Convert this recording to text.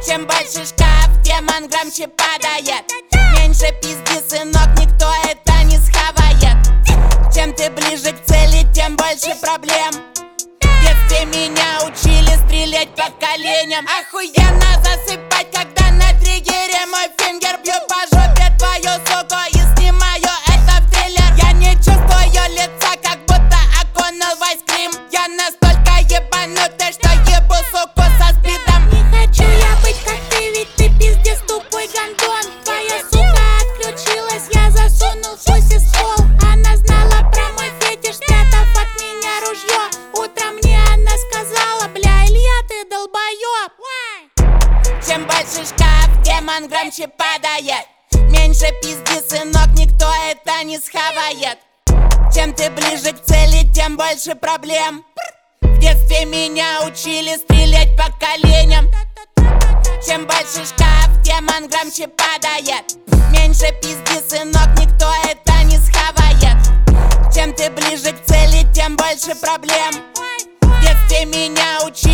Чем больше шкаф, тем он громче падает. Меньше пизди, сынок, никто это не схавает. Чем ты ближе к цели, тем больше проблем. В детстве меня учили стрелять по коленям. Охуенно засыпать, когда на триггере мой фингер. Бью по жопе твою суку и снимаю это в триллер. Я не чувствую лица, как будто окунул в айскрим. Я настолько ебанутый, что ебу суку со спидом. Не хочу я быть как ты, ведь ты пиздец тупой гандон. Твоя сука отключилась, я засунул пуси в ствол. Она знала про мой фетиш, спрятав от меня ружье. Утром мне она сказала: бля, Илья, ты долбоёб. Чем больше шкаф, тем он громче падает. Меньше пизди, сынок, никто это не схавает. Чем ты ближе к цели, тем больше проблем. В детстве меня учили стрелять по коленям. Чем больше шкаф, тем он громче падает. Меньше пизди, сынок, никто это не схавает. Чем ты ближе к цели, тем больше проблем. В детстве меня учили